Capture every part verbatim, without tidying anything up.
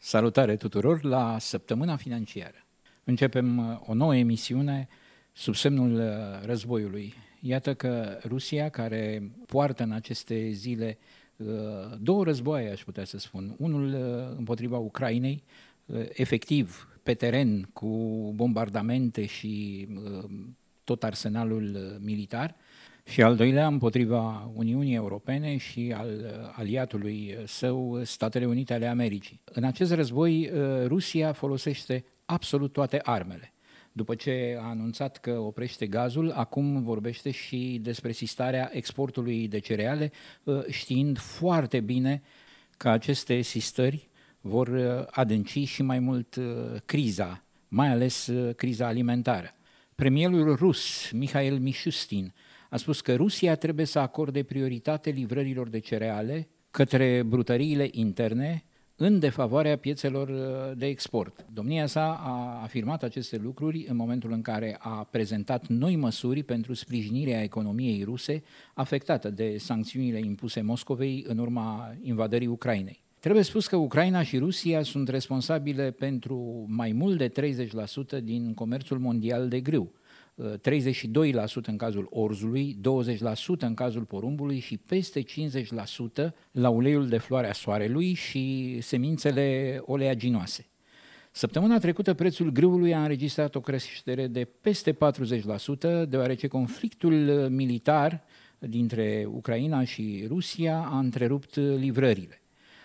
Salutare tuturor la Săptămâna Financiară. Începem o nouă emisiune sub semnul războiului. Iată că Rusia, care poartă în aceste zile două războaie, aș putea să spun, unul împotriva Ucrainei, efectiv pe teren cu bombardamente și tot arsenalul militar, și al doilea împotriva Uniunii Europene și al aliatului său, Statele Unite ale Americii. În acest război, Rusia folosește absolut toate armele. După ce a anunțat că oprește gazul, acum vorbește și despre sistarea exportului de cereale, știind foarte bine că aceste sistări vor adânci și mai mult criza, mai ales criza alimentară. Premierul rus, Mikhail Mishustin, a spus că Rusia trebuie să acorde prioritate livrărilor de cereale către brutăriile interne în defavoarea piețelor de export. Domnia sa a afirmat aceste lucruri în momentul în care a prezentat noi măsuri pentru sprijinirea economiei ruse afectată de sancțiunile impuse Moscovei în urma invadării Ucrainei. Trebuie spus că Ucraina și Rusia sunt responsabile pentru mai mult de treizeci la sută din comerțul mondial de grâu, treizeci și doi la sută în cazul orzului, douăzeci la sută în cazul porumbului și peste cincizeci la sută la uleiul de floarea soarelui și semințele oleaginoase. Săptămâna trecută prețul grâului a înregistrat o creștere de peste patruzeci la sută, deoarece conflictul militar dintre Ucraina și Rusia a întrerupt livrările.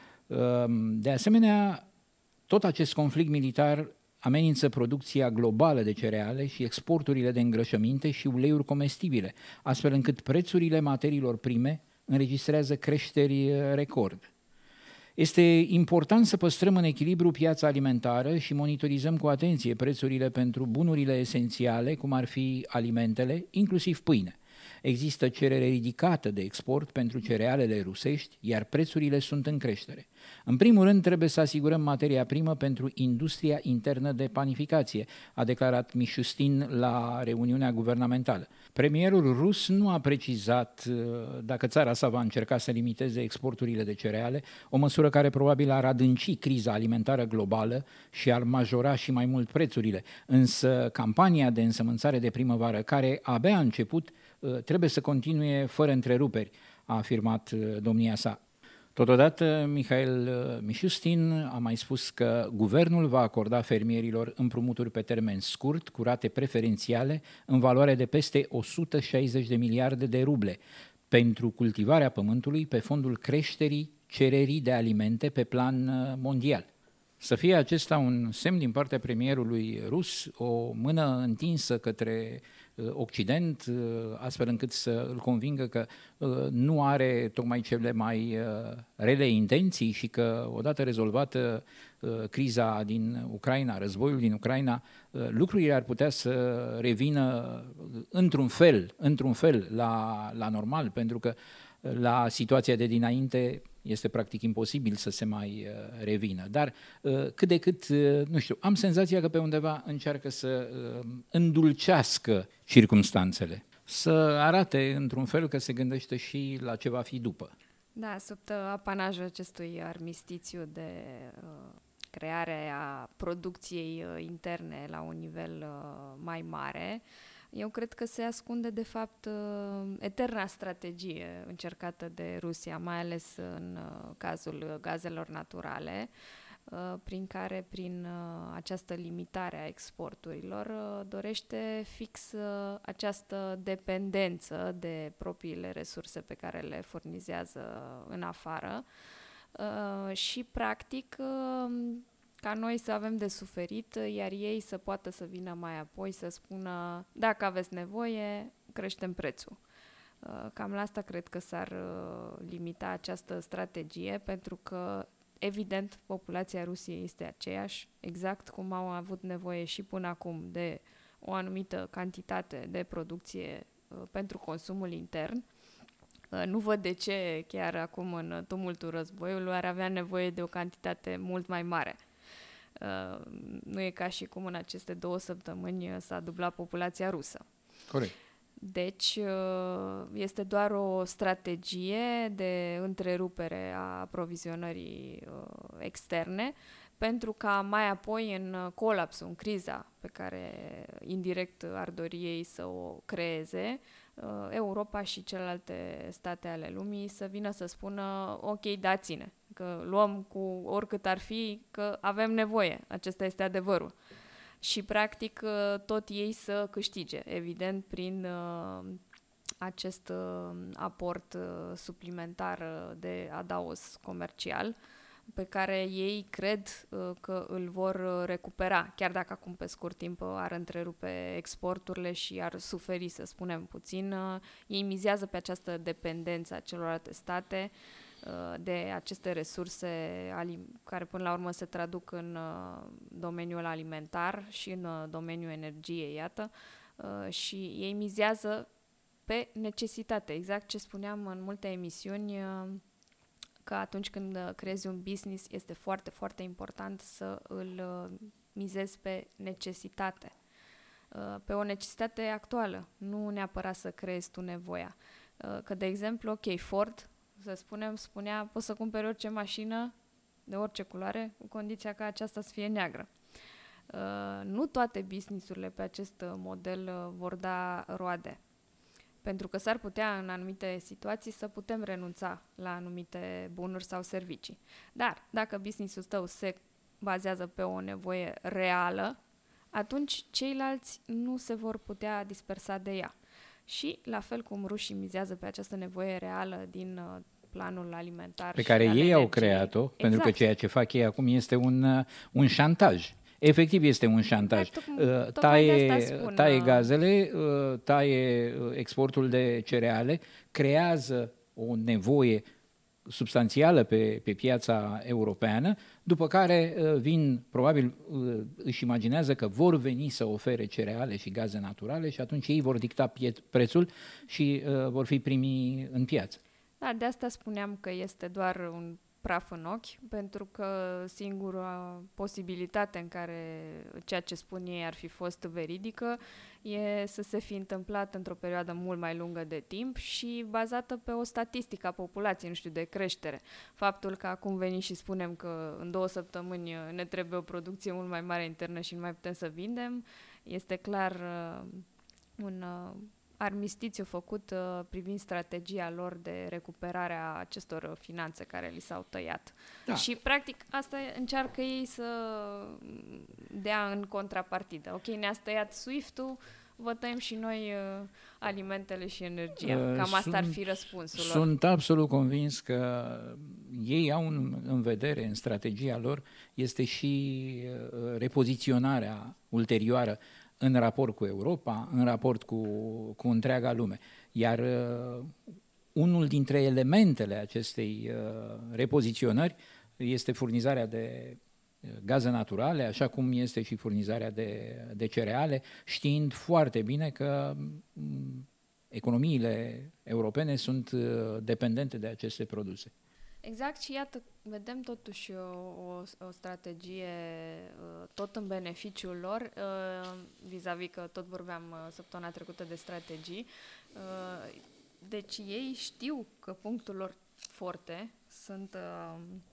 De asemenea, tot acest conflict militar amenință producția globală de cereale și exporturile de îngrășăminte și uleiuri comestibile, astfel încât prețurile materiilor prime înregistrează creșteri record. Este important să păstrăm în echilibru piața alimentară și monitorizăm cu atenție prețurile pentru bunurile esențiale, cum ar fi alimentele, inclusiv pâine. Există cerere ridicată de export pentru cerealele rusești, iar prețurile sunt în creștere. În primul rând, trebuie să asigurăm materia primă pentru industria internă de panificație, a declarat Mishustin la reuniunea guvernamentală. Premierul rus nu a precizat dacă țara sa va încerca să limiteze exporturile de cereale, o măsură care probabil ar adânci criza alimentară globală și ar majora și mai mult prețurile. Însă campania de însămânțare de primăvară, care abia a început, trebuie să continue fără întreruperi, a afirmat domnia sa. Totodată, Mikhail Mishustin a mai spus că guvernul va acorda fermierilor împrumuturi pe termen scurt, cu rate preferențiale, în valoare de peste o sută șaizeci de miliarde de ruble, pentru cultivarea pământului pe fondul creșterii cererii de alimente pe plan mondial. Să fie acesta un semn din partea premierului rus, o mână întinsă către Occident, astfel încât să îl convingă că nu are tocmai cele mai rele intenții și că, odată rezolvată criza din Ucraina, războiul din Ucraina, lucrurile ar putea să revină într-un fel, într-un fel la, la normal, pentru că la situația de dinainte este practic imposibil să se mai revină. Dar cât de cât, nu știu, am senzația că pe undeva încearcă să îndulcească circumstanțele, să arate într-un fel că se gândește și la ce va fi după. Da, sub apanajul acestui armistițiu de uh, creare a producției uh, interne la un nivel uh, mai mare, eu cred că se ascunde, de fapt, eterna strategie încercată de Rusia, mai ales în cazul gazelor naturale, prin care, prin această limitare a exporturilor, dorește fix această dependență de propriile resurse pe care le furnizează în afară și, practic, ca noi să avem de suferit, iar ei să poată să vină mai apoi să spună: dacă aveți nevoie, creștem prețul. Cam la asta cred că s-ar limita această strategie, pentru că, evident, populația Rusiei este aceeași, exact cum au avut nevoie și până acum de o anumită cantitate de producție pentru consumul intern. Nu văd de ce, chiar acum, în tumultul războiului, ar avea nevoie de o cantitate mult mai mare. Uh, nu e ca și cum în aceste două săptămâni s-a dublat populația rusă. Corect. Deci uh, este doar o strategie de întrerupere a aprovizionării uh, externe, pentru ca mai apoi în colapsul, în criza pe care indirect ar dori ei să o creeze, Europa și celelalte state ale lumii să vină să spună ok, dați-ne, că luăm cu oricât ar fi, că avem nevoie, acesta este adevărul. Și practic tot ei să câștige, evident prin uh, acest uh, aport uh, suplimentar de adaos comercial, pe care ei cred uh, că îl vor recupera, chiar dacă acum pe scurt timp ar întrerupe exporturile și ar suferi, să spunem puțin. Uh, ei mizează pe această dependență a celorlalte state uh, de aceste resurse alim- care până la urmă se traduc în uh, domeniul alimentar și în uh, domeniul energiei, iată, uh, și ei mizează pe necesitate, exact ce spuneam în multe emisiuni, uh, că atunci când creezi un business este foarte, foarte important să îl mizezi pe necesitate. Pe o necesitate actuală, nu neapărat să creezi tu nevoia. Că, de exemplu, ok, Ford, să spunem, spunea, poți să cumperi orice mașină de orice culoare, cu condiția ca aceasta să fie neagră. Nu toate businessurile pe acest model vor da roade. Pentru că s-ar putea, în anumite situații, să putem renunța la anumite bunuri sau servicii. Dar, dacă business-ul tău se bazează pe o nevoie reală, atunci ceilalți nu se vor putea dispersa de ea. Și, la fel cum rușii mizează pe această nevoie reală din uh, planul alimentar pe și care ei energiei, au creat-o, exact. Pentru că ceea ce fac ei acum este un, uh, un șantaj. Efectiv este un șantaj. Exact, taie, taie gazele, taie exportul de cereale, creează o nevoie substanțială pe, pe piața europeană, după care vin, probabil își imaginează că vor veni să ofere cereale și gaze naturale și atunci ei vor dicta pie- prețul și uh, vor fi primii în piață. Da, de asta spuneam că este doar un praf în ochi, pentru că singura posibilitate în care ceea ce spun ei ar fi fost veridică e să se fi întâmplat într-o perioadă mult mai lungă de timp și bazată pe o statistică a populației, nu știu, de creștere. Faptul că acum venim și spunem că în două săptămâni ne trebuie o producție mult mai mare internă și nu mai putem să vindem, este clar uh, un... Uh, armistițiu făcut uh, privind strategia lor de recuperare a acestor uh, finanțe care li s-au tăiat. Da. Și, practic, asta încearcă ei să dea în contrapartidă. Ok, ne-ați tăiat SWIFT-ul, vă tăiem și noi uh, alimentele și energia. Cam asta sunt, ar fi răspunsul lor. Sunt absolut convins că ei au în, în vedere, în strategia lor, este și uh, repoziționarea ulterioară în raport cu Europa, în raport cu, cu întreaga lume. Iar uh, unul dintre elementele acestei uh, repoziționări este furnizarea de gaze naturale, așa cum este și furnizarea de, de cereale, știind foarte bine că um, economiile europene sunt uh, dependente de aceste produse. Exact, și iată, vedem totuși o, o, o strategie uh, tot în beneficiul lor, uh, vis-a-vis că tot vorbeam uh, săptămâna trecută de strategii. Uh, deci ei știu că punctul lor forte sunt uh,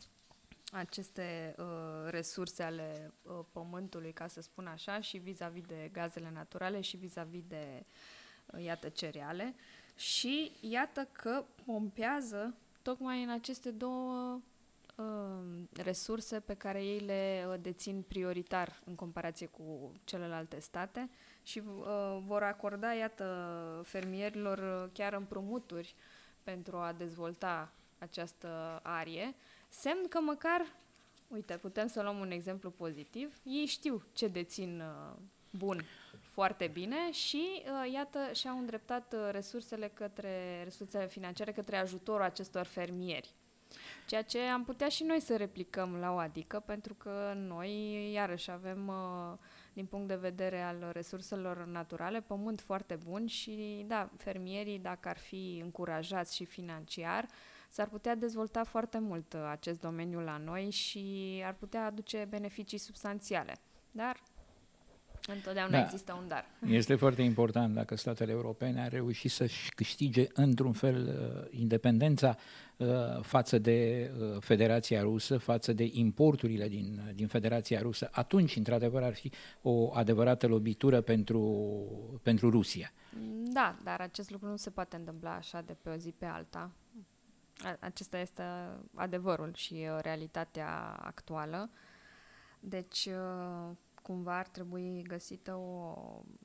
aceste uh, resurse ale uh, pământului, ca să spun așa, și vis-a-vis de gazele naturale și vis-a-vis de, uh, iată, cereale. Și iată că pompează tocmai în aceste două uh, resurse pe care ei le uh, dețin prioritar în comparație cu celelalte state și uh, vor acorda, iată, fermierilor uh, chiar împrumuturi pentru a dezvolta această arie, semn că măcar, uite, putem să luăm un exemplu pozitiv, ei știu ce dețin uh, bun foarte bine și, uh, iată, și-au îndreptat uh, resursele către, resursele financiare către ajutorul acestor fermieri. Ceea ce am putea și noi să replicăm la o adică, pentru că noi, iarăși, avem, uh, din punct de vedere al resurselor naturale, pământ foarte bun și, da, fermierii, dacă ar fi încurajați și financiar, s-ar putea dezvolta foarte mult uh, acest domeniu la noi și ar putea aduce beneficii substanțiale. Dar Întotdeauna Da. există un dar. Este foarte important dacă statele europene ar reuși să-și câștige într-un fel uh, independența uh, față de uh, Federația Rusă, față de importurile din, din Federația Rusă, atunci, într-adevăr, ar fi o adevărată lovitură pentru, pentru Rusia. Da, dar acest lucru nu se poate întâmpla așa de pe o zi pe alta. A- Acesta este adevărul și uh, realitatea actuală. Deci, uh, cumva ar trebui găsită o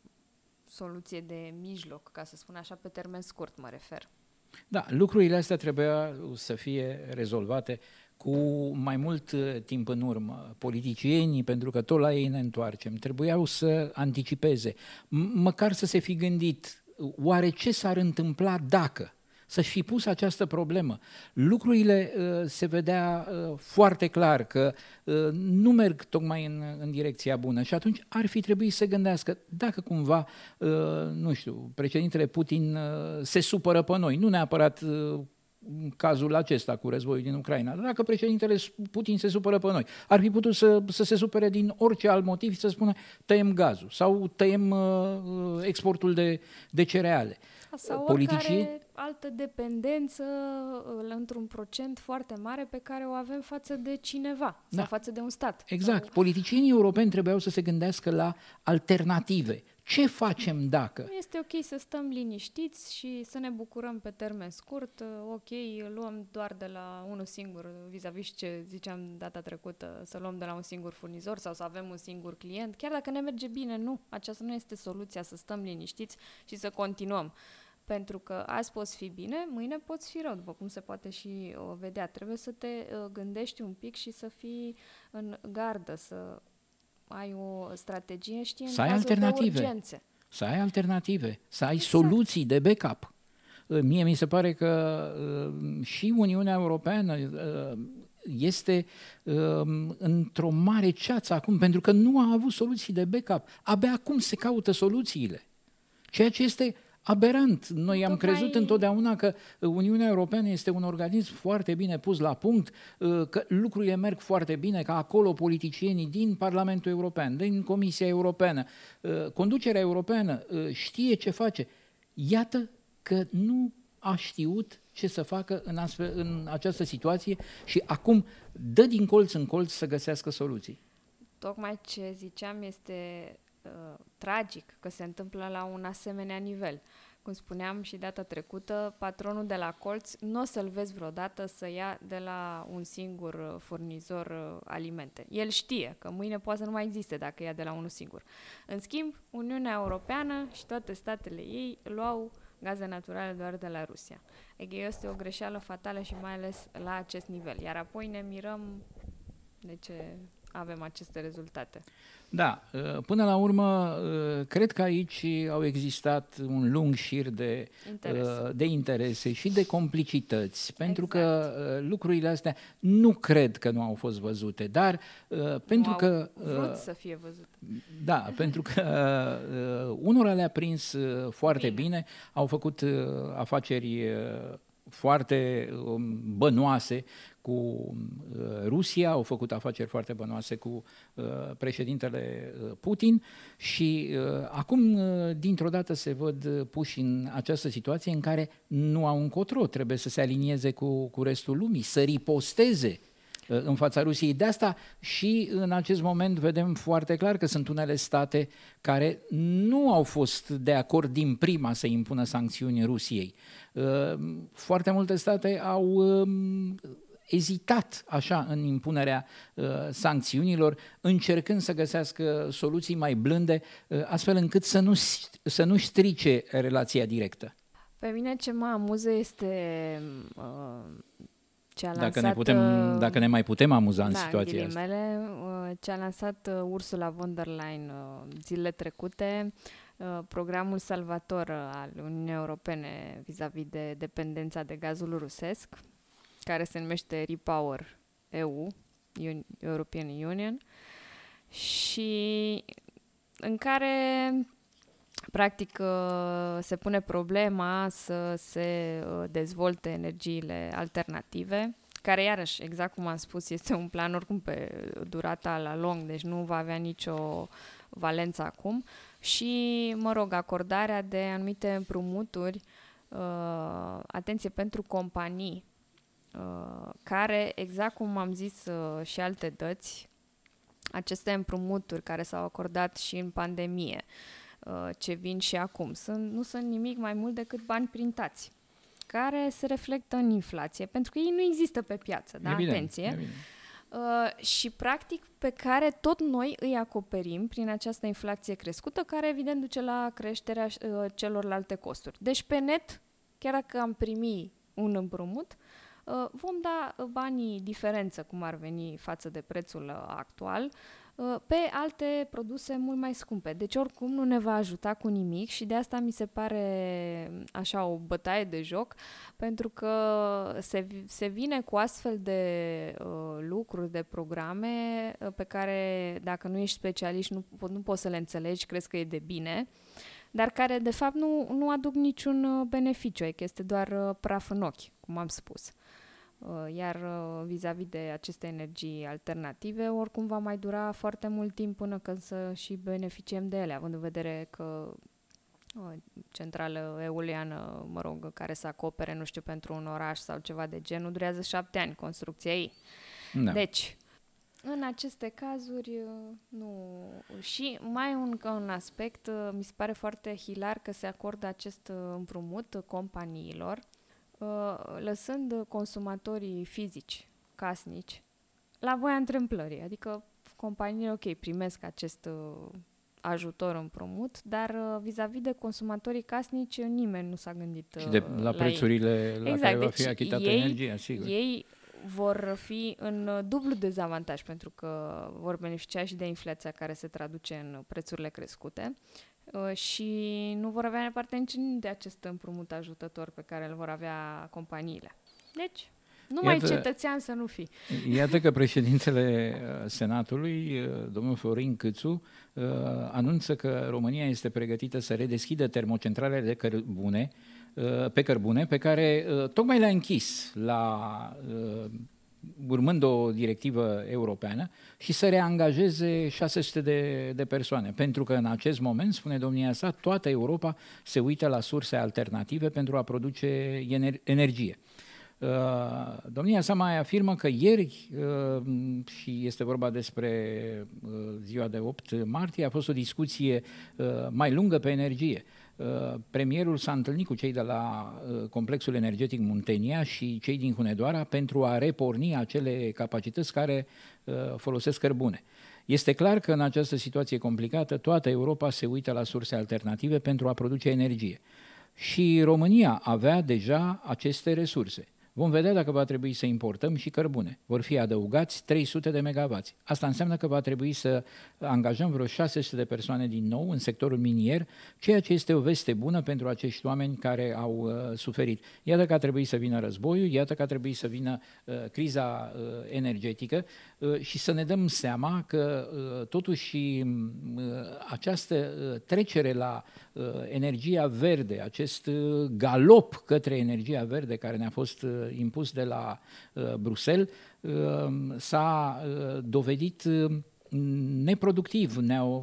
soluție de mijloc, ca să spun așa, pe termen scurt mă refer. Da, lucrurile astea trebuia să fie rezolvate cu mai mult uh, timp în urmă. Politicienii, pentru că tot la ei ne întoarcem, trebuiau să anticipeze, m- măcar să se fi gândit, oare ce s-ar întâmpla dacă? Să-și fi pus această problemă. Lucrurile uh, se vedea uh, foarte clar că uh, nu merg tocmai în, în direcția bună și atunci ar fi trebuit să gândească dacă cumva, uh, nu știu, președintele Putin uh, se supără pe noi, nu neapărat uh, cazul acesta cu războiul din Ucraina, dar dacă președintele Putin se supără pe noi, ar fi putut să, să se supere din orice alt motiv și să spună tăiem gazul sau tăiem uh, exportul de, de cereale. Sau Politicii? oricare altă dependență uh, într-un procent foarte mare pe care o avem față de cineva Da. sau față de un stat. Exact. Sau... Politicienii europeni trebuiau să se gândească la alternative. Ce facem dacă? Este ok să stăm liniștiți și să ne bucurăm pe termen scurt. Ok, luăm doar de la unul singur, vis-a-vis ce ziceam data trecută, să luăm de la un singur furnizor sau să avem un singur client. Chiar dacă ne merge bine, nu. Aceasta nu este soluția, să stăm liniștiți și să continuăm. Pentru că azi poți fi bine, mâine poți fi rău, după cum se poate și o vedea. Trebuie să te uh, gândești un pic și să fii în gardă, să ai o strategie, știi, în Să ai cazul de alternative. urgențe. Să ai alternative, să ai Exact. soluții de backup. Mie mi se pare că uh, și Uniunea Europeană uh, este uh, într-o mare ceață acum, pentru că nu a avut soluții de backup. Abia acum se caută soluțiile. Ceea ce este aberant. Noi am Tocmai- crezut întotdeauna că Uniunea Europeană este un organism foarte bine pus la punct, că lucrurile merg foarte bine, că acolo politicienii din Parlamentul European, din Comisia Europeană, conducerea europeană știe ce face. Iată că nu a știut ce să facă în, astfel, în această situație și acum dă din colț în colț să găsească soluții. Tocmai ce ziceam este uh, tragic că se întâmplă la un asemenea nivel. Cum spuneam și data trecută, patronul de la colț nu o să-l vezi vreodată să ia de la un singur uh, furnizor uh, alimente. El știe că mâine poate să nu mai existe dacă ia de la unul singur. În schimb, Uniunea Europeană și toate statele ei luau gaze naturale doar de la Rusia. Adică este o greșeală fatală și mai ales la acest nivel. Iar apoi ne mirăm de ce avem aceste rezultate. Da, până la urmă, cred că aici au existat un lung șir de, Interes. de interese și de complicități, pentru Exact. că lucrurile astea nu cred că nu au fost văzute, dar pentru nu că... au vrut să fie văzute. Da, pentru că unora le-a prins foarte bine, Bine. au făcut afaceri foarte bănoase cu Rusia, au făcut afaceri foarte bănoase cu președintele Putin și acum dintr-o dată se văd puși în această situație în care nu au încotro, trebuie să se alinieze cu, cu restul lumii, să riposteze în fața Rusiei. De asta și în acest moment vedem foarte clar că sunt unele state care nu au fost de acord din prima să impună sancțiuni Rusiei. Foarte multe state au ezitat așa în impunerea sancțiunilor, încercând să găsească soluții mai blânde, astfel încât să nu, să nu strice relația directă. Pe mine ce mă amuză este uh, ce a lansat... Dacă ne, putem, dacă ne mai putem amuza în da, situația în asta. ghilimele, uh, ce a lansat uh, Ursula von der Leyen uh, zilele trecute, uh, programul salvator al Uniunii Europene vis-a-vis de dependența de gazul rusesc, care se numește Repower E U, European Union, și în care practic se pune problema să se dezvolte energiile alternative, care iarăși, exact cum am spus, este un plan oricum pe durata la lung, deci nu va avea nicio valența acum, și, mă rog, acordarea de anumite împrumuturi, uh, atenție, pentru companii, uh, care, exact cum am zis uh, și alte dăți, aceste împrumuturi care s-au acordat și în pandemie, uh, ce vin și acum, sunt, nu sunt nimic mai mult decât bani printați, care se reflectă în inflație, pentru că ei nu există pe piață, da? Evident, Atenție. evident. Uh, și practic pe care tot noi îi acoperim prin această inflație crescută, care evident duce la creșterea uh, celorlalte costuri. Deci pe net, chiar dacă am primi un împrumut, uh, vom da banii diferență, cum ar veni față de prețul uh, actual, pe alte produse mult mai scumpe. Deci oricum nu ne va ajuta cu nimic și de asta mi se pare așa o bătaie de joc, pentru că se, se vine cu astfel de uh, lucruri, de programe uh, pe care dacă nu ești specialist nu, nu poți să le înțelegi, crezi că e de bine, dar care de fapt nu, nu aduc niciun beneficiu, e că este doar uh, praf în ochi, cum am spus. Iar vis-a-vis de aceste energii alternative, oricum va mai dura foarte mult timp până când să și beneficiem de ele, având în vedere că centrală eoliană, mă rog, care să acopere, nu știu, pentru un oraș sau ceva de genul, durează șapte ani construcția ei. Da. Deci, în aceste cazuri, nu... Și mai un, un aspect, mi se pare foarte hilar că se acordă acest împrumut companiilor, lăsând consumatorii fizici, casnici, la voia întâmplării. Adică companiile, ok, primesc acest ajutor împrumut, dar vis-a-vis de consumatorii casnici nimeni nu s-a gândit și de, la, la prețurile ei. La exact, care va fi achitată ei, energia, sigur. Ei vor fi în dublu dezavantaj, pentru că vor beneficia și de inflația care se traduce în prețurile crescute și nu vor avea neapărat nici de acest împrumut ajutător pe care îl vor avea companiile. Deci, numai iată, cetățean să nu fi. Iată că președintele Senatului, domnul Florin Câțu, anunță că România este pregătită să redeschidă termocentralele de cărbune, pe cărbune, pe care tocmai le-a închis la... urmând o directivă europeană, și să reangajeze șase sute de, de persoane. Pentru că în acest moment, spune domnia sa, toată Europa se uită la surse alternative pentru a produce ener- energie. Uh, domnia sa mai afirmă că ieri, uh, și este vorba despre uh, ziua de opt martie, a fost o discuție uh, mai lungă pe energie. Premierul s-a întâlnit cu cei de la complexul energetic Muntenia și cei din Hunedoara pentru a reporni acele capacități care folosesc cărbune. Este clar că în această situație complicată toată Europa se uită la surse alternative pentru a produce energie. Și România avea deja aceste resurse. Vom vedea dacă va trebui să importăm și cărbune. Vor fi adăugați trei sute de megavați. Asta înseamnă că va trebui să angajăm vreo șase sute de persoane din nou în sectorul minier, ceea ce este o veste bună pentru acești oameni care au uh, suferit. Iată că a trebuit să vină războiul, iată că a trebuit să vină uh, criza uh, energetică uh, și să ne dăm seama că uh, totuși uh, această uh, trecere la uh, energia verde, acest uh, galop către energia verde care ne-a fost uh, impus de la uh, Bruxelles, uh, s-a uh, dovedit uh, neproductiv. Ne-au,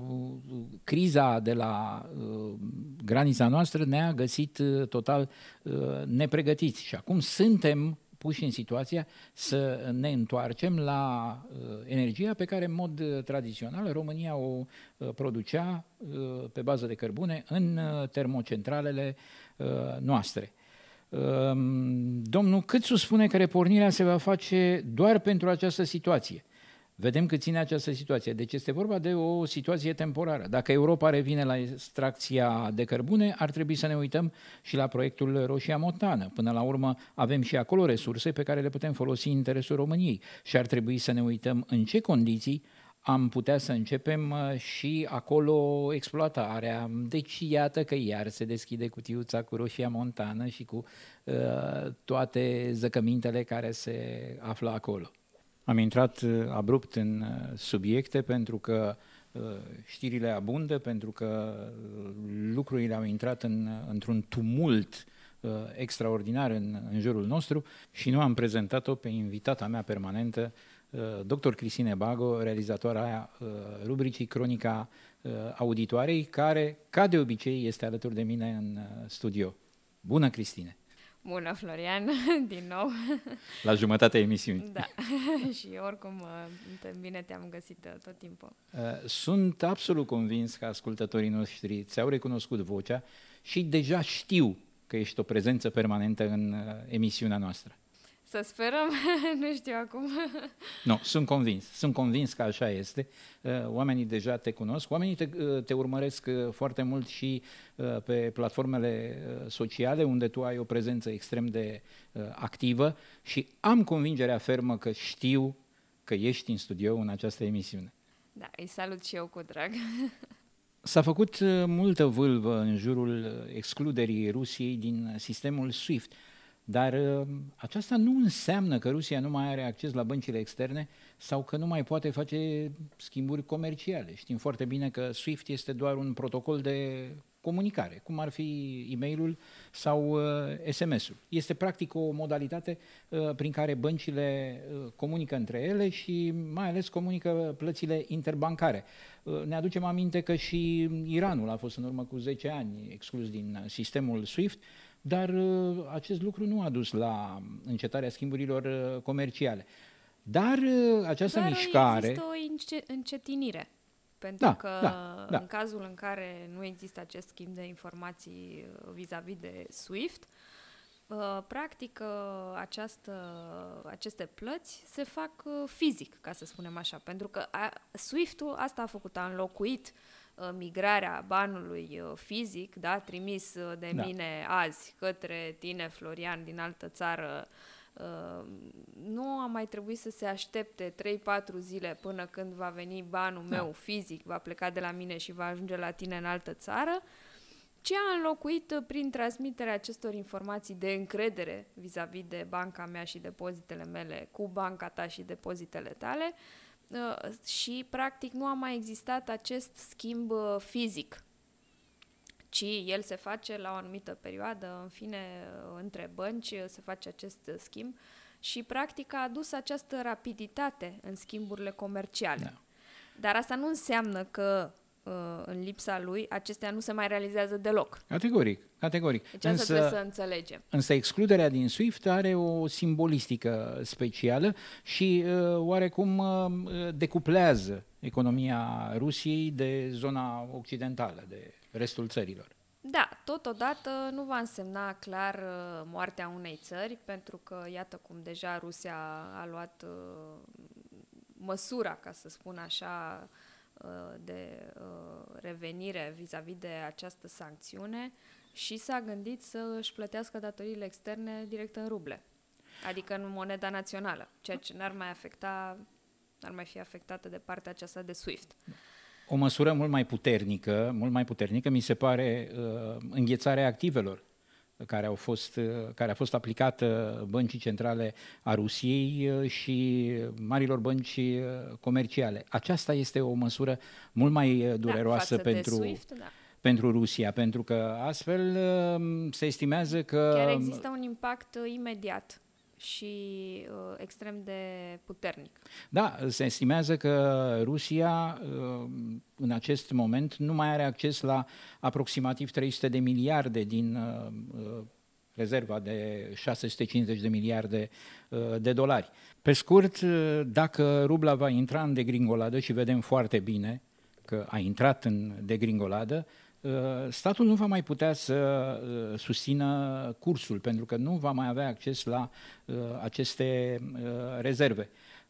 criza de la uh, granița noastră ne-a găsit uh, total uh, nepregătiți și acum suntem puși în situația să ne întoarcem la uh, energia pe care în mod uh, tradițional România o uh, producea uh, pe bază de cărbune în uh, termocentralele uh, noastre. Domnul Câțu spune că repornirea se va face doar pentru această situație. Vedem cât ține această situație. Deci este vorba de o situație temporară. Dacă Europa revine la extracția de cărbune, ar trebui să ne uităm și la proiectul Roșia Montană. Până la urmă avem și acolo resurse pe care le putem folosi în interesul României și ar trebui să ne uităm în ce condiții am putea să începem și acolo exploatarea. Deci iată că iar se deschide cutiuța cu Roșia Montană și cu uh, toate zăcămintele care se află acolo. Am intrat uh, abrupt în uh, subiecte pentru că uh, știrile abundă, pentru că uh, lucrurile au intrat în, într-un tumult uh, extraordinar în, în jurul nostru și nu am prezentat-o pe invitata mea permanentă, doctor Cristine Bago, realizatoarea rubricii Cronica Auditoarei, care, ca de obicei, este alături de mine în studio. Bună, Cristine! Bună, Florian, din nou. La jumătatea emisiunii. Da, și oricum bine te-am găsit tot timpul. Sunt absolut convins că ascultătorii noștri ți-au recunoscut vocea și deja știu că ești o prezență permanentă în emisiunea noastră. Să sperăm, nu știu acum. Nu, sunt convins, sunt convins că așa este. Oamenii deja te cunosc, oamenii te, te urmăresc foarte mult și pe platformele sociale, unde tu ai o prezență extrem de activă și am convingerea fermă că știu că ești în studio în această emisiune. Da, îi salut și eu cu drag. S-a făcut multă vâlvă în jurul excluderii Rusiei din sistemul SWIFT. Dar aceasta nu înseamnă că Rusia nu mai are acces la băncile externe sau că nu mai poate face schimburi comerciale. Știm foarte bine că SWIFT este doar un protocol de comunicare, cum ar fi e-mailul sau S M S-ul. Este practic o modalitate prin care băncile comunică între ele și mai ales comunică plățile interbancare. Ne aducem aminte că și Iranul a fost în urmă cu zece ani exclus din sistemul SWIFT, dar acest lucru nu a dus la încetarea schimburilor comerciale. Dar această Dar mișcare... există o încetinire, pentru da, că da, da. în cazul în care nu există acest schimb de informații vis-a-vis de SWIFT, practic această, aceste plăți se fac fizic, ca să spunem așa, pentru că SWIFT-ul asta a făcut, a înlocuit migrarea banului fizic, da, trimis de da. mine azi către tine, Florian, din altă țară. Nu a mai trebuit să se aștepte trei patru zile până când va veni banul da. meu fizic, va pleca de la mine și va ajunge la tine în altă țară, ci a înlocuit prin transmiterea acestor informații de încredere vis-a-vis de banca mea și depozitele mele cu banca ta și depozitele tale. Uh, și practic nu a mai existat acest schimb uh, fizic, ci el se face la o anumită perioadă, în fine, uh, între bănci uh, se face acest uh, schimb și practic a adus această rapiditate în schimburile comerciale. Da. Dar asta nu înseamnă că uh, în lipsa lui acestea nu se mai realizează deloc. Categoric, categoric. Deci asta trebuie să înțelegem. Însă excluderea din SWIFT are o simbolistică specială și uh, oarecum uh, decuplează economia Rusiei de zona occidentală, de restul țărilor. Da, totodată nu va însemna clar uh, moartea unei țări, pentru că iată cum deja Rusia a luat uh, măsura, ca să spun așa, uh, de uh, revenire vis-a-vis de această sancțiune și s-a gândit să își plătească datoriile externe direct în ruble, adică în moneda națională, ceea ce n-ar mai afecta, n-ar mai fi afectată de partea aceasta de SWIFT. O măsură mult mai puternică, mult mai puternică mi se pare uh, înghețarea activelor care, au fost, uh, care a fost aplicată băncii centrale a Rusiei uh, și marilor bănci uh, comerciale. Aceasta este o măsură mult mai dureroasă da, pentru, SWIFT, da. pentru Rusia, pentru că astfel uh, se estimează că... Chiar există un impact imediat și uh, extrem de puternic. Da, se estimează că Rusia uh, în acest moment nu mai are acces la aproximativ trei sute de miliarde din uh, rezerva de șase sute cincizeci de miliarde uh, de dolari. Pe scurt, uh, dacă rubla va intra în degringoladă, și vedem foarte bine că a intrat în degringoladă, statul nu va mai putea să susțină cursul, pentru că nu va mai avea acces la aceste rezerve.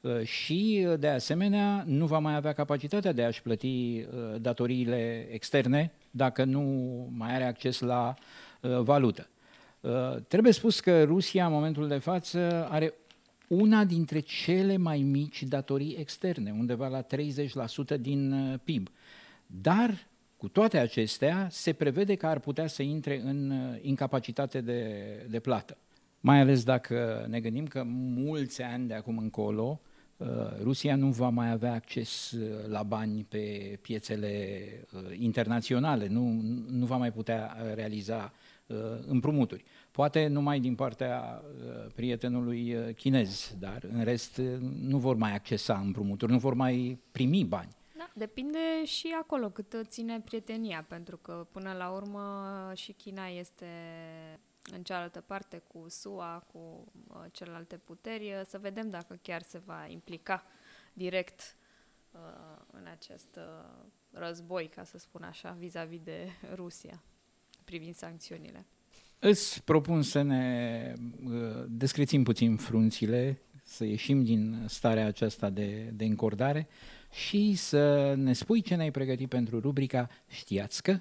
Și, de asemenea, nu va mai avea capacitatea de a-și plăti datoriile externe dacă nu mai are acces la valută. Trebuie spus că Rusia, în momentul de față, are una dintre cele mai mici datorii externe, undeva la treizeci la sută din P I B. Dar cu toate acestea, se prevede că ar putea să intre în incapacitate de, de plată. Mai ales dacă ne gândim că mulți ani de acum încolo, Rusia nu va mai avea acces la bani pe piețele internaționale, nu, nu va mai putea realiza împrumuturi. Poate numai din partea prietenului chinez, dar în rest nu vor mai accesa împrumuturi, nu vor mai primi bani. Da, depinde și acolo cât ține prietenia, pentru că până la urmă și China este în cealaltă parte cu S U A, cu uh, celelalte puteri, să vedem dacă chiar se va implica direct uh, în acest uh, război, ca să spun așa, vis-a-vis de Rusia, privind sancțiunile. Îți propun să ne uh, descrețim puțin frunțile, să ieșim din starea aceasta de, de încordare și să ne spui ce ne-ai pregătit pentru rubrica Știați că?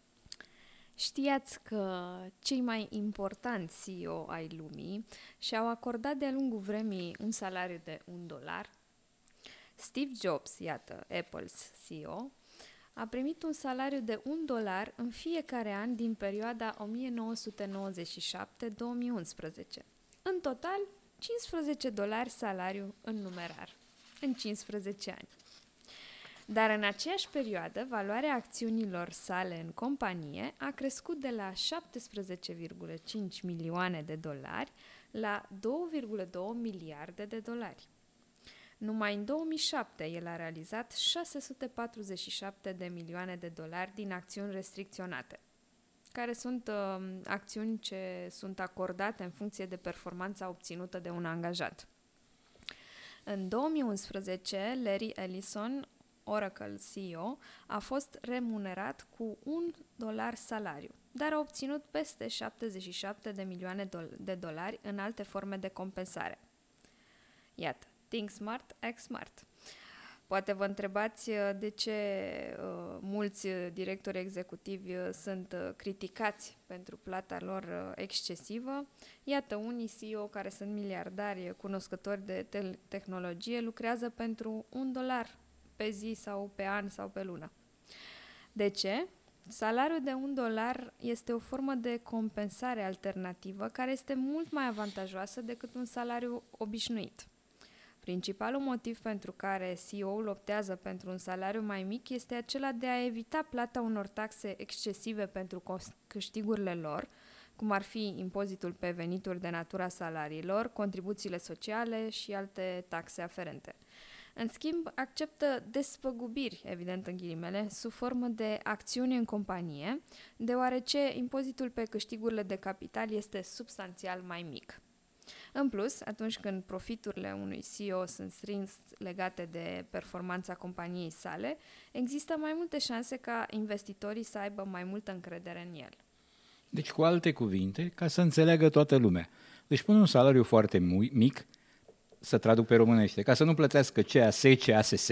Știați că cei mai importanți C E O ai lumii și-au acordat de-a lungul vremii un salariu de un dolar? Steve Jobs, iată, Apple's C E O, a primit un salariu de un dolar în fiecare an din perioada o mie nouă sute nouăzeci și șapte - două mii unsprezece. În total, cincisprezece dolari salariu în numerar, în cincisprezece ani. Dar în aceeași perioadă, valoarea acțiunilor sale în companie a crescut de la șaptesprezece virgulă cinci milioane de dolari la două virgulă doi miliarde de dolari. Numai în două mii șapte el a realizat șase sute patruzeci și șapte de milioane de dolari din acțiuni restricționate, care sunt uh, acțiuni ce sunt acordate în funcție de performanța obținută de un angajat. În două mii unsprezece, Larry Ellison, Oracle C E O, a fost remunerat cu un dolar salariu, dar a obținut peste șaptezeci și șapte de milioane de dolari în alte forme de compensare. Iată, think smart, act smart. Poate vă întrebați de ce uh, mulți directori executivi sunt uh, criticați pentru plata lor uh, excesivă. Iată, unii C E O care sunt miliardari, cunoscători de te- tehnologie, lucrează pentru un dolar pe zi sau pe an sau pe lună. De ce? Salariul de un dolar este o formă de compensare alternativă care este mult mai avantajoasă decât un salariu obișnuit. Principalul motiv pentru care C E O-ul optează pentru un salariu mai mic este acela de a evita plata unor taxe excesive pentru câștigurile lor, cum ar fi impozitul pe venituri de natura salariilor, contribuțiile sociale și alte taxe aferente. În schimb, acceptă despăgubiri, evident în ghilimele, sub formă de acțiuni în companie, deoarece impozitul pe câștigurile de capital este substanțial mai mic. În plus, atunci când profiturile unui C E O sunt strâns legate de performanța companiei sale, există mai multe șanse ca investitorii să aibă mai multă încredere în el. Deci, cu alte cuvinte, ca să înțeleagă toată lumea, își pune un salariu foarte mic, să traduc pe românește, ca să nu plătească C A S, C A S S,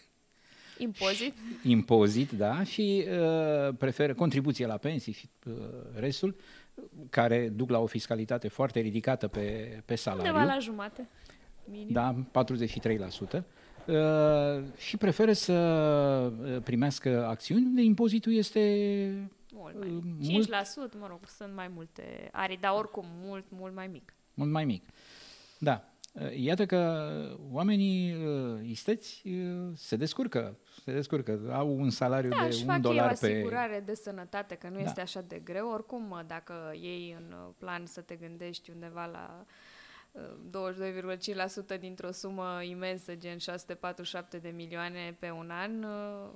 impozit, impozit, da, și uh, preferă contribuție la pensii și uh, restul, care duc la o fiscalitate foarte ridicată pe, pe salariu. Undeva la jumate, minim. Da, patruzeci și trei la sută. Uh, și preferă să primească acțiuni unde impozitul este mult mai mic. cinci la sută, mă rog, sunt mai multe arii, dar oricum mult, mult mai mic. Mult mai mic. Da. Iată că oamenii isteți se descurcă, se descurcă, au un salariu da, de un fac dolar ei o pe... asigurare de sănătate, că nu da. este așa de greu. Oricum, dacă iei în plan să te gândești undeva la douăzeci și doi virgulă cinci la sută dintr-o sumă imensă, gen șase sute patruzeci și șapte de milioane pe un an,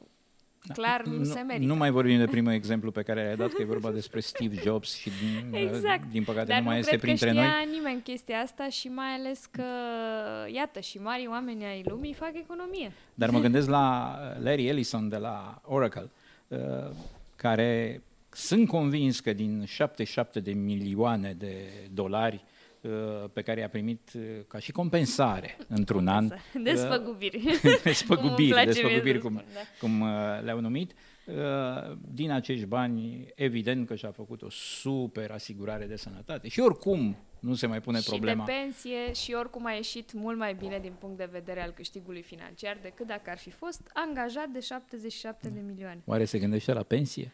clar nu, nu se merită. Nu mai vorbim de primul exemplu pe care ai dat, că e vorba despre Steve Jobs și din, exact. din păcate Dar nu mai nu este printre noi. Dar nu cred că știa nimeni chestia asta și mai ales că, iată, și mari oameni ai lumii fac economie. Dar mă gândesc la Larry Ellison de la Oracle, care sunt convins că din șaptezeci și șapte de milioane de dolari pe care i-a primit ca și compensare într-un an. Despăgubiri. despăgubiri, despăgubiri cum, da. cum le-au numit. Din acești bani, evident că și-a făcut o super asigurare de sănătate și oricum nu se mai pune și problema. Și de pensie și oricum a ieșit mult mai bine din punct de vedere al câștigului financiar decât dacă ar fi fost angajat de șaptezeci și șapte de milioane. Oare se gândește la pensie?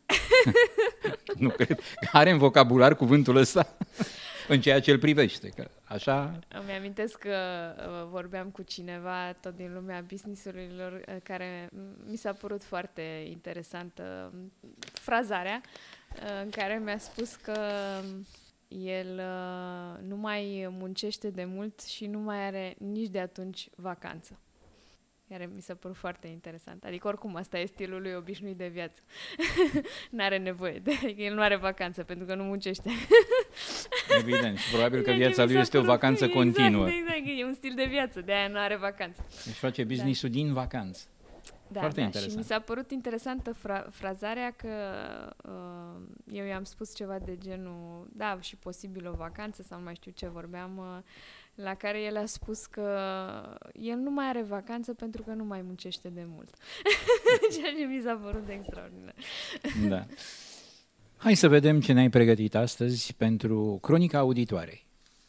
Nu cred. Are în vocabular cuvântul ăsta? În ceea ce îl privește, că așa... Îmi amintesc că uh, vorbeam cu cineva tot din lumea business-urilor uh, care mi s-a părut foarte interesantă uh, frazarea. în care mi-a spus că el uh, nu mai muncește de mult și nu mai are nici de atunci vacanță. Care mi s-a părut foarte interesant. Adică oricum asta e stilul lui obișnuit de viață. N-are nevoie de... Adică el nu are vacanță pentru că nu muncește. Evident. Și probabil că viața lui este o vacanță exact, continuă. Exact, exact. E un stil de viață. De-aia nu are vacanță. Deci face business-ul da. din vacanță. Da, foarte da, interesant. Și mi s-a părut interesantă fra- frazarea că uh, eu i-am spus ceva de genul, da, și posibil o vacanță sau nu mai știu ce vorbeam, uh, la care el a spus că el nu mai are vacanță pentru că nu mai muncește de mult. Ceea ce mi s-a părut de extraordinar. Da. Hai să vedem ce ne-ai pregătit astăzi pentru Cronica Auditoarei.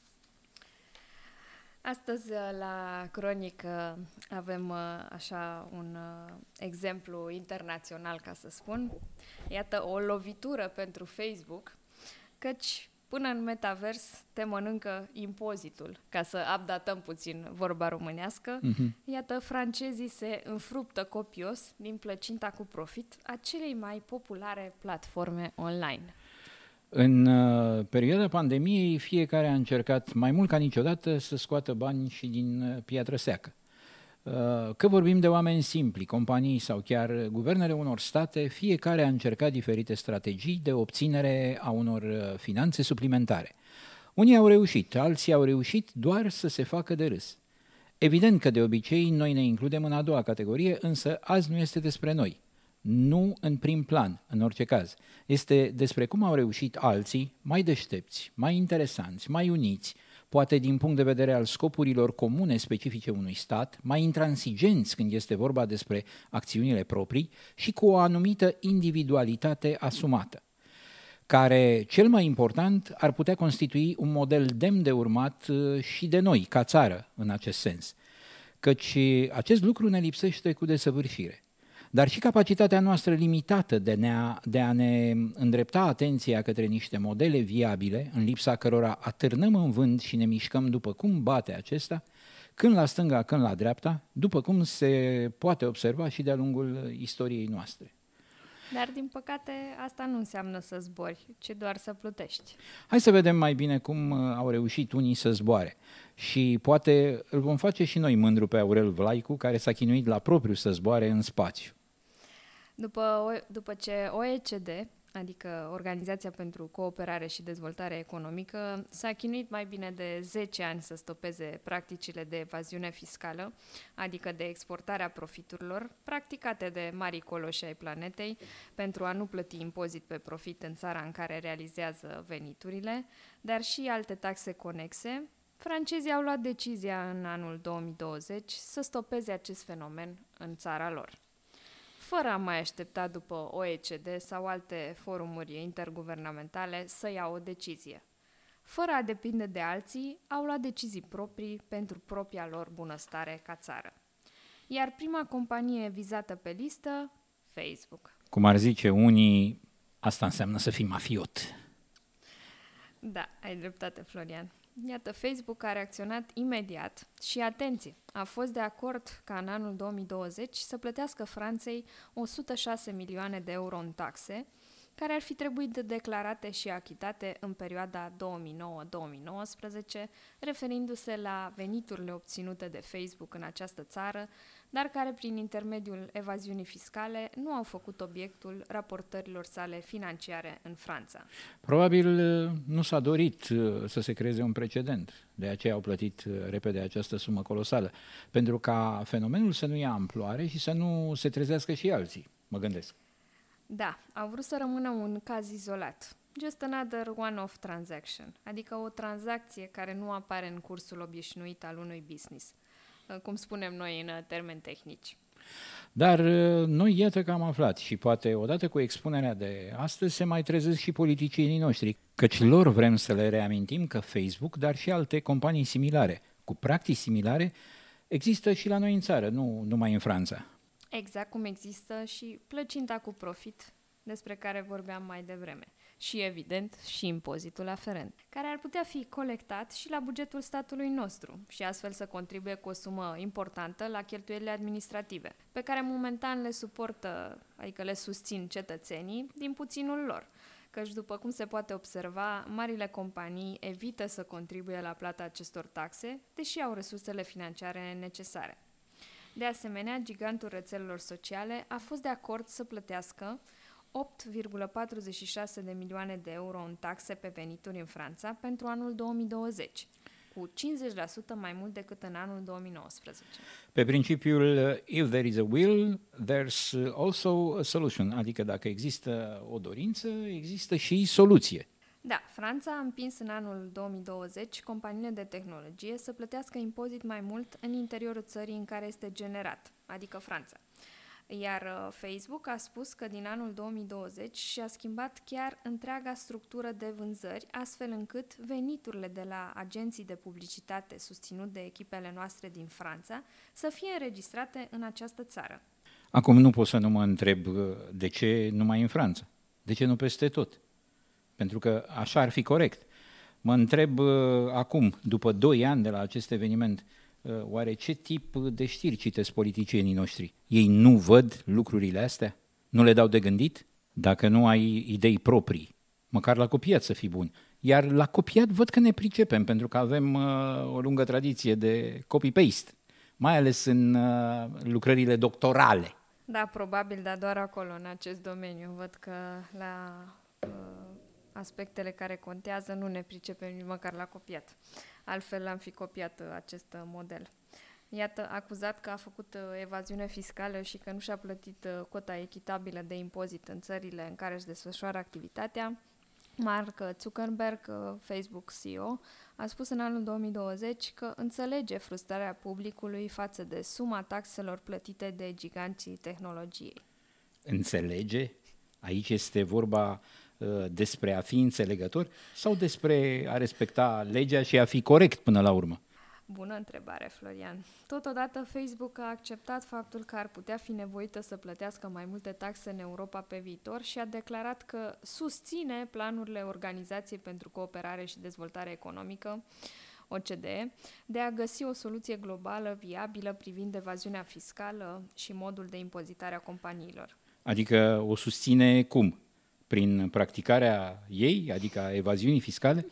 Astăzi la Cronică avem așa un exemplu internațional, ca să spun. Iată o lovitură pentru Facebook, căci până în metavers te mănâncă impozitul, ca să updatăm puțin vorba românească. Uh-huh. Iată, francezii se înfruptă copios din plăcinta cu profit a celei mai populare platforme online. În uh, perioada pandemiei, fiecare a încercat mai mult ca niciodată să scoată bani și din uh, piatră seacă. Uh, că vorbim de oameni simpli, companii sau chiar guvernele unor state, fiecare a încercat diferite strategii de obținere a unor uh, finanțe suplimentare. Unii au reușit, alții au reușit doar să se facă de râs. Evident că de obicei noi ne includem în a doua categorie, însă azi nu este despre noi. Nu în prim plan, în orice caz. Este despre cum au reușit alții, mai deștepți, mai interesanți, mai uniți, poate din punct de vedere al scopurilor comune specifice unui stat, mai intransigenți când este vorba despre acțiunile proprii și cu o anumită individualitate asumată, care, cel mai important, ar putea constitui un model demn de urmat și de noi, ca țară, în acest sens. Căci acest lucru ne lipsește cu desăvârșire. Dar și capacitatea noastră limitată de, ne-a, de a ne îndrepta atenția către niște modele viabile, în lipsa cărora atârnăm în vânt și ne mișcăm după cum bate acesta, când la stânga, când la dreapta, după cum se poate observa și de-a lungul istoriei noastre. Dar, din păcate, asta nu înseamnă să zbori, ci doar să plutești. Hai să vedem mai bine cum au reușit unii să zboare. Și poate îl vom face și noi mândru pe Aurel Vlaicu, care s-a chinuit la propriu să zboare în spațiu. După, după ce O E C D, adică Organizația pentru Cooperare și Dezvoltare Economică, s-a chinuit mai bine de zece ani să stopeze practicile de evaziune fiscală, adică de exportarea profiturilor, practicate de marii coloși ai planetei pentru a nu plăti impozit pe profit în țara în care realizează veniturile, dar și alte taxe conexe, francezii au luat decizia în anul două mii douăzeci să stopeze acest fenomen în țara lor, fără a mai aștepta după O E C D sau alte forumuri interguvernamentale să ia o decizie. Fără a depinde de alții, au luat decizii proprii pentru propria lor bunăstare ca țară. Iar prima companie vizată pe listă, Facebook. Cum ar zice unii, asta înseamnă să fii mafiot. Da, ai dreptate, Florian. Iată, Facebook a reacționat imediat și, atenție, a fost de acord ca în anul două mii douăzeci să plătească Franței o sută șase milioane de euro în taxe, care ar fi trebuit de declarate și achitate în perioada două mii nouă două mii nouăsprezece, referindu-se la veniturile obținute de Facebook în această țară, dar care, prin intermediul evaziunii fiscale, nu au făcut obiectul raportărilor sale financiare în Franța. Probabil nu s-a dorit să se creeze un precedent, de aceea au plătit repede această sumă colosală, pentru ca fenomenul să nu ia amploare și să nu se trezească și alții, mă gândesc. Da, au vrut să rămână un caz izolat. Just another one-off transaction, adică o tranzacție care nu apare în cursul obișnuit al unui business, cum spunem noi în termeni tehnici. Dar noi iată că am aflat și poate odată cu expunerea de astăzi se mai trezesc și politicienii noștri, căci lor vrem să le reamintim că Facebook, dar și alte companii similare, cu practici similare, există și la noi în țară, nu numai în Franța. Exact cum există și plăcinta cu profit, despre care vorbeam mai devreme. Și, evident, și impozitul aferent, care ar putea fi colectat și la bugetul statului nostru și astfel să contribuie cu o sumă importantă la cheltuielile administrative, pe care momentan le suportă, adică le susțin cetățenii din puținul lor, căci, după cum se poate observa, marile companii evită să contribuie la plata acestor taxe, deși au resursele financiare necesare. De asemenea, gigantul rețelelor sociale a fost de acord să plătească opt virgulă patruzeci și șase de milioane de euro în taxe pe venituri în Franța pentru anul două mii douăzeci, cu cincizeci la sută mai mult decât în anul două mii nouăsprezece. Pe principiul if there is a will, there's also a solution, adică dacă există o dorință, există și soluție. Da, Franța a împins în anul două mii douăzeci companiile de tehnologie să plătească impozit mai mult în interiorul țării în care este generat, adică Franța. Iar uh, Facebook a spus că din anul două mii douăzeci și-a schimbat chiar întreaga structură de vânzări, astfel încât veniturile de la agenții de publicitate susținut de echipele noastre din Franța să fie înregistrate în această țară. Acum nu pot să nu mă întreb de ce numai în Franța, de ce nu peste tot, pentru că așa ar fi corect. Mă întreb uh, acum, după doi ani de la acest eveniment, oare ce tip de știri citesc politicienii noștri? Ei nu văd lucrurile astea? Nu le dau de gândit? Dacă nu ai idei proprii, măcar la copiat să fii bun. Iar la copiat văd că ne pricepem, pentru că avem uh, o lungă tradiție de copy-paste, mai ales în uh, lucrările doctorale. Da, probabil, dar doar acolo, în acest domeniu. Văd că la uh, aspectele care contează nu ne pricepem nici măcar la copiat. Altfel am fi copiat acest model. Iată, acuzat că a făcut evaziune fiscală și că nu și-a plătit cota echitabilă de impozit în țările în care își desfășoară activitatea, Mark Zuckerberg, Facebook C E O, a spus în anul două mii douăzeci că înțelege frustrarea publicului față de suma taxelor plătite de giganții tehnologiei. Înțelege? Aici este vorba despre a fi înțelegător sau despre a respecta legea și a fi corect până la urmă? Bună întrebare, Florian. Totodată, Facebook a acceptat faptul că ar putea fi nevoită să plătească mai multe taxe în Europa pe viitor și a declarat că susține planurile Organizației pentru Cooperare și Dezvoltare Economică, O C D E, de a găsi o soluție globală viabilă privind evaziunea fiscală și modul de impozitare a companiilor. Adică o susține cum? Prin practicarea ei, adică a evaziunii fiscale?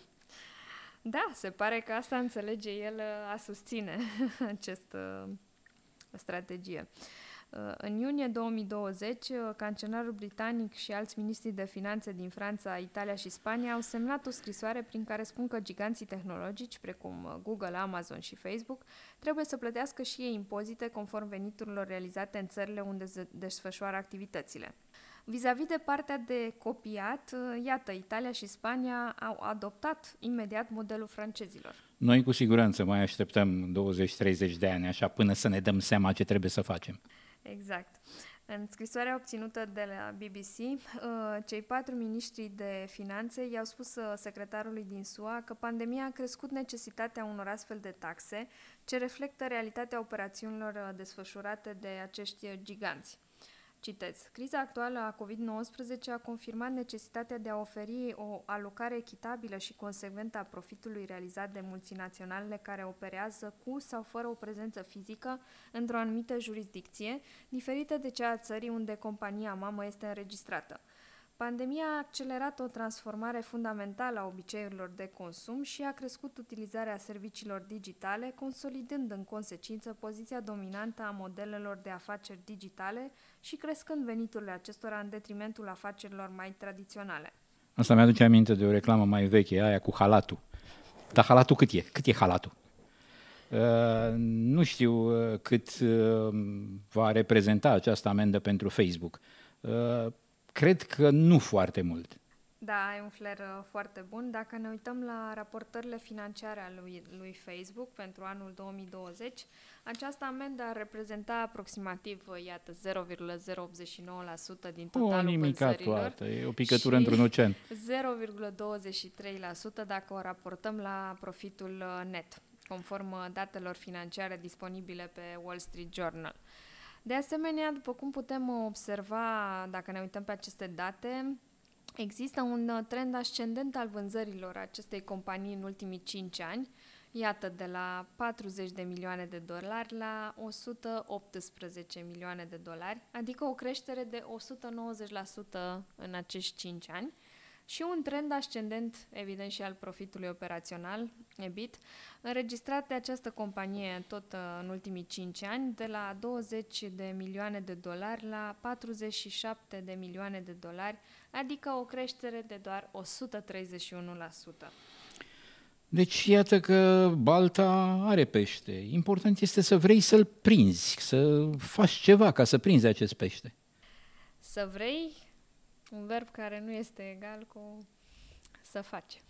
Da, se pare că asta înțelege el a susține această strategie. În iunie două mii douăzeci, cancelarul britanic și alți miniștri de finanțe din Franța, Italia și Spania au semnat o scrisoare prin care spun că giganții tehnologici, precum Google, Amazon și Facebook, trebuie să plătească și ei impozite conform veniturilor realizate în țările unde se desfășoară activitățile. Vis-a-vis de partea de copiat, iată, Italia și Spania au adoptat imediat modelul francezilor. Noi cu siguranță mai așteptăm douăzeci treizeci de ani, așa, până să ne dăm seama ce trebuie să facem. Exact. În scrisoarea obținută de la B B C, cei patru miniștri de finanțe i-au spus secretarului din S U A că pandemia a crescut necesitatea unor astfel de taxe, ce reflectă realitatea operațiunilor desfășurate de acești giganți. Citez, criza actuală a covid nouăsprezece a confirmat necesitatea de a oferi o alocare echitabilă și consecventă a profitului realizat de multinaționalele care operează cu sau fără o prezență fizică într-o anumită jurisdicție, diferită de cea a țării unde compania mamă este înregistrată. Pandemia a accelerat o transformare fundamentală a obiceiurilor de consum și a crescut utilizarea serviciilor digitale, consolidând în consecință poziția dominantă a modelelor de afaceri digitale și crescând veniturile acestora în detrimentul afacerilor mai tradiționale. Asta mi-aduce aminte de o reclamă mai veche, aia cu halatul. Dar halatul cât e? Cât e halatul? Uh, nu știu uh, cât uh, va reprezenta această amendă pentru Facebook. Uh, Cred că nu foarte mult. Da, ai un flair uh, foarte bun. Dacă ne uităm la raportările financiare ale lui, lui Facebook pentru anul două mii douăzeci, această amendă ar reprezenta aproximativ, uh, iată, zero virgulă zero optzeci și nouă la sută din totalul o vânzărilor. Toată, e o picătură într-un ocean. zero virgulă douăzeci și trei la sută dacă o raportăm la profitul uh, net, conform uh, datelor financiare disponibile pe Wall Street Journal. De asemenea, după cum putem observa dacă ne uităm pe aceste date, există un trend ascendent al vânzărilor acestei companii în ultimii cinci ani, iată, de la patruzeci de milioane de dolari la o sută optsprezece milioane de dolari, adică o creștere de o sută nouăzeci la sută în acești cinci ani. și un trend ascendent, evident, și al profitului operațional, E B I T, înregistrat de această companie tot în ultimii cinci ani, de la douăzeci de milioane de dolari la patruzeci și șapte de milioane de dolari, adică o creștere de doar o sută treizeci și unu la sută. Deci iată că balta are pește. Important este să vrei să-l prinzi, să faci ceva ca să prinzi acest pește. Să vrei, un verb care nu este egal cu să faci.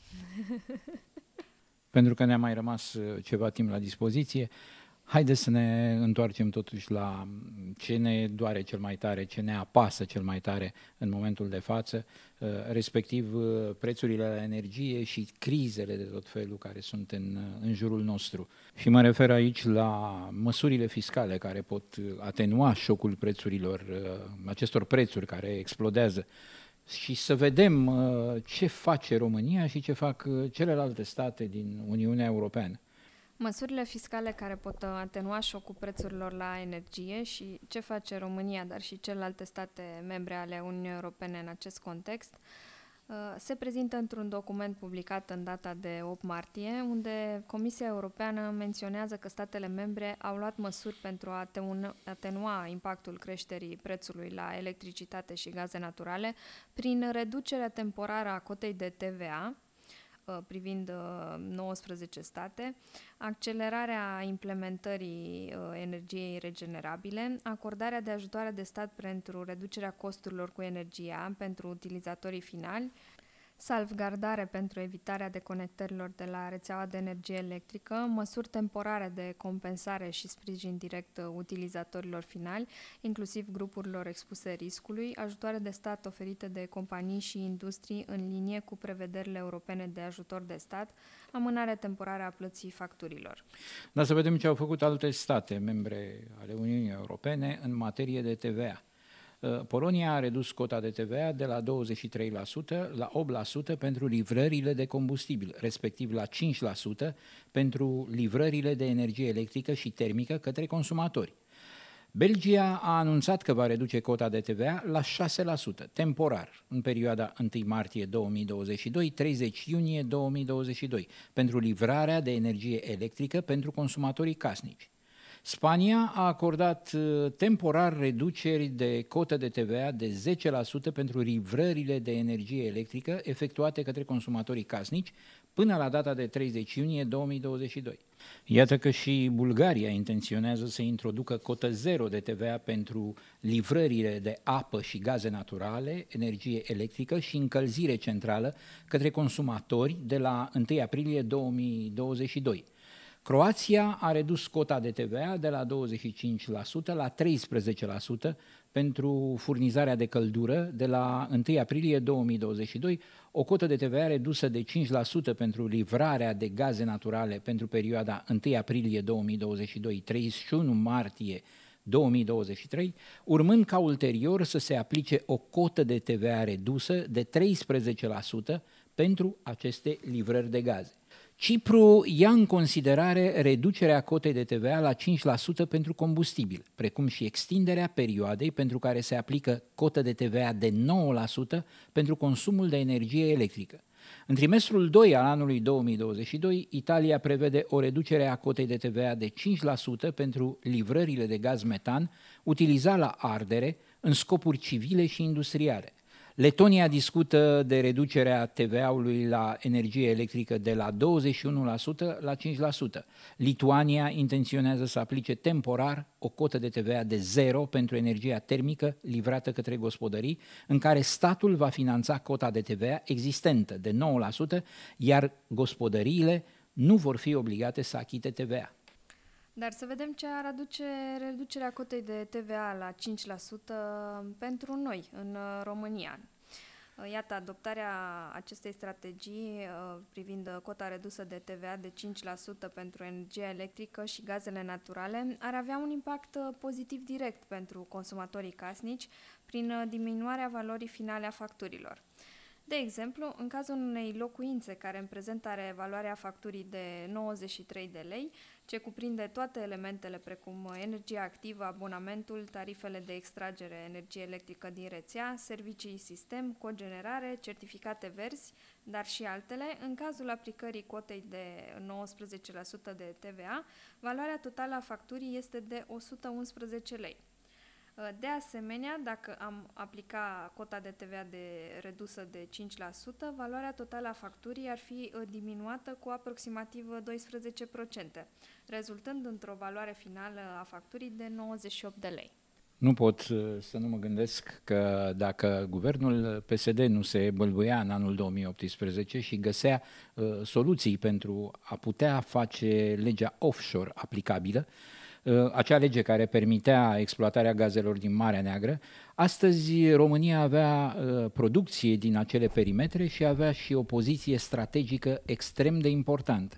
Pentru că ne-a mai rămas ceva timp la dispoziție, haideți să ne întoarcem totuși la ce ne doare cel mai tare, ce ne apasă cel mai tare în momentul de față, respectiv prețurile la energie și crizele de tot felul care sunt în, în jurul nostru. Și mă refer aici la măsurile fiscale care pot atenua șocul prețurilor, acestor prețuri care explodează, și să vedem ce face România și ce fac celelalte state din Uniunea Europeană. Măsurile fiscale care pot atenua șocul prețurilor la energie și ce face România, dar și celelalte state membre ale Uniunii Europene în acest context, se prezintă într-un document publicat în data de opt martie, unde Comisia Europeană menționează că statele membre au luat măsuri pentru a atenua impactul creșterii prețului la electricitate și gaze naturale prin reducerea temporară a cotei de T V A, privind nouăsprezece state, accelerarea implementării energiei regenerabile, acordarea de ajutoare de stat pentru reducerea costurilor cu energia pentru utilizatorii finali, salvgardare pentru evitarea deconectărilor de la rețeaua de energie electrică, măsuri temporare de compensare și sprijin direct utilizatorilor finali, inclusiv grupurilor expuse riscului, ajutoare de stat oferite de companii și industrii în linie cu prevederile europene de ajutor de stat, amânarea temporară a plății facturilor. Dar să vedem ce au făcut alte state membre ale Uniunii Europene în materie de T V A. Polonia a redus cota de T V A de la douăzeci și trei la sută la opt la sută pentru livrările de combustibil, respectiv la cinci la sută pentru livrările de energie electrică și termică către consumatori. Belgia a anunțat că va reduce cota de T V A la șase la sută, temporar, în perioada întâi martie două mii douăzeci și doi - treizeci iunie două mii douăzeci și doi, pentru livrarea de energie electrică pentru consumatorii casnici. Spania a acordat temporar reduceri de cotă de T V A de zece la sută pentru livrările de energie electrică efectuate către consumatorii casnici până la data de treizeci iunie două mii douăzeci și doi. Iată că și Bulgaria intenționează să introducă cotă zero de T V A pentru livrările de apă și gaze naturale, energie electrică și încălzire centrală către consumatori de la întâi aprilie două mii douăzeci și doi. Croația a redus cota de T V A de la douăzeci și cinci la sută la treisprezece la sută pentru furnizarea de căldură de la întâi aprilie două mii douăzeci și doi, o cotă de T V A redusă de cinci la sută pentru livrarea de gaze naturale pentru perioada întâi aprilie două mii douăzeci și doi - treizeci și unu martie două mii douăzeci și trei, urmând ca ulterior să se aplice o cotă de T V A redusă de treisprezece la sută pentru aceste livrări de gaze. Cipru ia în considerare reducerea cotei de T V A la cinci la sută pentru combustibil, precum și extinderea perioadei pentru care se aplică cotă de T V A de nouă la sută pentru consumul de energie electrică. În trimestrul doi al anului două mii douăzeci și doi, Italia prevede o reducere a cotei de T V A de cinci la sută pentru livrările de gaz metan utilizat la ardere în scopuri civile și industriale. Letonia discută de reducerea T V A-ului la energie electrică de la douăzeci și unu la sută la cinci la sută. Lituania intenționează să aplice temporar o cotă de T V A de zero pentru energia termică livrată către gospodării, în care statul va finanța cota de T V A existentă de nouă la sută, iar gospodăriile nu vor fi obligate să achite T V A. Dar să vedem ce ar aduce reducerea cotei de T V A la cinci la sută pentru noi, în România. Iată, adoptarea acestei strategii privind cota redusă de T V A de cinci la sută pentru energia electrică și gazele naturale ar avea un impact pozitiv direct pentru consumatorii casnici prin diminuarea valorii finale a facturilor. De exemplu, în cazul unei locuințe care în prezent are valoarea facturii de nouăzeci și trei de lei, ce cuprinde toate elementele precum energia activă, abonamentul, tarifele de extragere energie electrică din rețea, servicii sistem, cogenerare, certificate verzi, dar și altele, în cazul aplicării cotei de nouăsprezece la sută de T V A, valoarea totală a facturii este de o sută unsprezece lei. De asemenea, dacă am aplica cota de T V A de redusă de cinci la sută, valoarea totală a facturii ar fi diminuată cu aproximativ doisprezece la sută, rezultând într-o valoare finală a facturii de nouăzeci și opt de lei. Nu pot să nu mă gândesc că dacă guvernul P S D nu se bâlbâia în anul două mii optsprezece și găsea uh, soluții pentru a putea face legea offshore aplicabilă, acea lege care permitea exploatarea gazelor din Marea Neagră, astăzi România avea producție din acele perimetre și avea și o poziție strategică extrem de importantă.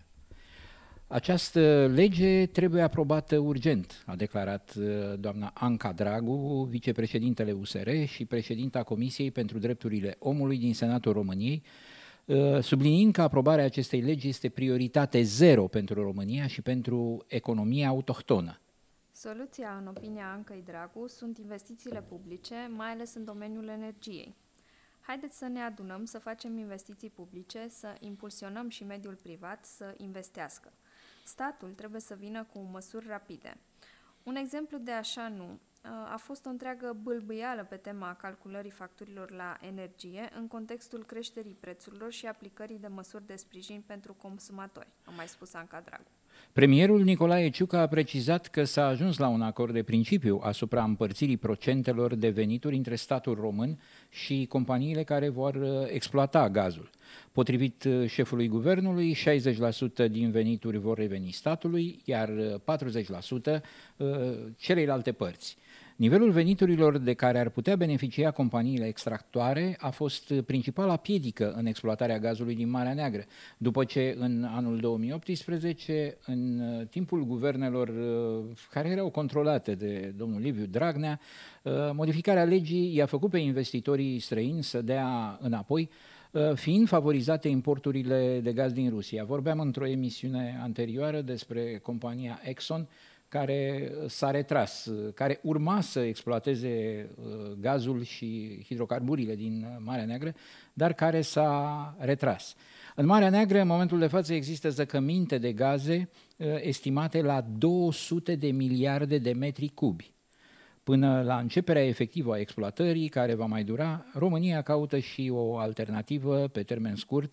Această lege trebuie aprobată urgent, a declarat doamna Anca Dragu, vicepreședintele U S R și președinta Comisiei pentru Drepturile Omului din Senatul României, subliniind că aprobarea acestei legi este prioritate zero pentru România și pentru economia autohtonă. Soluția, în opinia Ancăi Dragu, sunt investițiile publice, mai ales în domeniul energiei. Haideți să ne adunăm, să facem investiții publice, să impulsionăm și mediul privat să investească. Statul trebuie să vină cu măsuri rapide. Un exemplu de așa nu a fost o întreagă bâlbâială pe tema calculării facturilor la energie în contextul creșterii prețurilor și aplicării de măsuri de sprijin pentru consumatori, a mai spus Anca Dragu. Premierul Nicolae Ciucă a precizat că s-a ajuns la un acord de principiu asupra împărțirii procentelor de venituri între statul român și companiile care vor exploata gazul. Potrivit șefului guvernului, șaizeci la sută din venituri vor reveni statului, iar patruzeci la sută celelalte părți. Nivelul veniturilor de care ar putea beneficia companiile extractoare a fost principala piedică în exploatarea gazului din Marea Neagră, după ce în anul două mii optsprezece, în timpul guvernelor care erau controlate de domnul Liviu Dragnea, modificarea legii i-a făcut pe investitorii străini să dea înapoi, fiind favorizate importurile de gaz din Rusia. Vorbeam într-o emisiune anterioară despre compania Exxon, care s-a retras, care urma să exploateze gazul și hidrocarburile din Marea Neagră, dar care s-a retras. În Marea Neagră, în momentul de față, există zăcăminte de gaze estimate la două sute de miliarde de metri cubi. Până la începerea efectivă a exploatării, care va mai dura, România caută și o alternativă pe termen scurt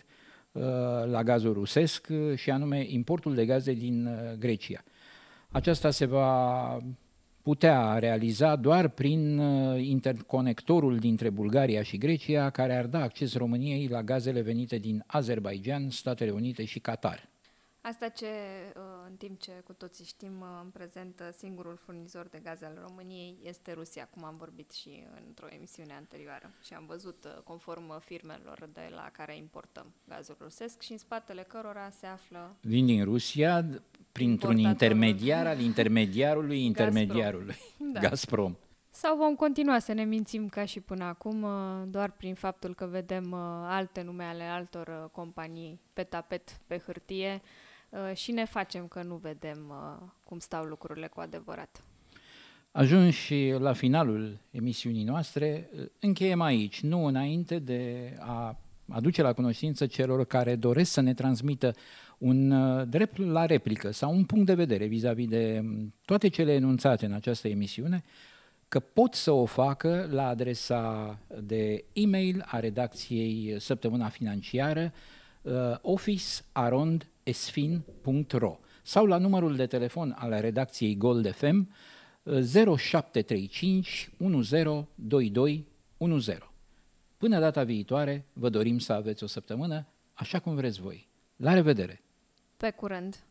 la gazul rusesc, și anume importul de gaze din Grecia. Aceasta se va putea realiza doar prin interconectorul dintre Bulgaria și Grecia, care ar da acces României la gazele venite din Azerbaidjan, Statele Unite și Qatar. Asta ce, în timp ce cu toții știm, în prezent singurul furnizor de gaze al României este Rusia, cum am vorbit și într-o emisiune anterioară. Și am văzut, conform firmelor de la care importăm gazul rusesc și în spatele cărora se află... Vin din Rusia printr-un intermediar al intermediarului intermediarului, Gazprom. Da. Gazprom. Sau vom continua să ne mințim ca și până acum, doar prin faptul că vedem alte nume ale altor companii pe tapet, pe hârtie, și ne facem că nu vedem cum stau lucrurile cu adevărat. Ajuns și la finalul emisiunii noastre, încheiem aici, nu înainte de a aduce la cunoștință celor care doresc să ne transmită un drept la replică sau un punct de vedere vis-a-vis de toate cele enunțate în această emisiune, că pot să o facă la adresa de e-mail a redacției Săptămâna Financiară uh, office arond esfin punct ro sau la numărul de telefon al redacției Gold F M zero șapte trei cinci unu zero doi doi unu zero. Până data viitoare, vă dorim să aveți o săptămână așa cum vreți voi. La revedere! Pe curând!